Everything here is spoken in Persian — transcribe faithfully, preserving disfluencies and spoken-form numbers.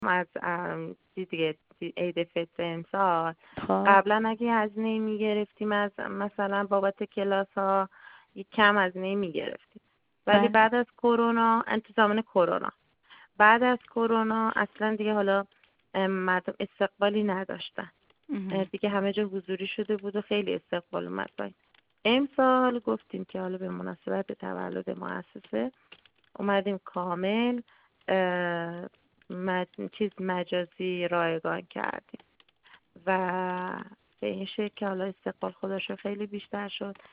از ام، چی دیگه چی- عید فطر امسال خب قبلا اگه هزینه میگرفتیم از مثلا بابت کلاس ها یک کم هزینه میگرفتیم، ولی بله. بعد از کرونا انتظامان کرونا بعد از کرونا اصلا دیگه حالا ام، مردم استقبالی نداشتن. اه، مهم. دیگه همه جا حضوری شده بود و خیلی استقبال اومد پایین. امسال گفتیم که حالا به مناسبت تولد مؤسسه اومدیم کامل اه، مج... چیز مجازی رایگان کردیم و به این شکل که حالا استقبال خودش رو خیلی بیشتر شد.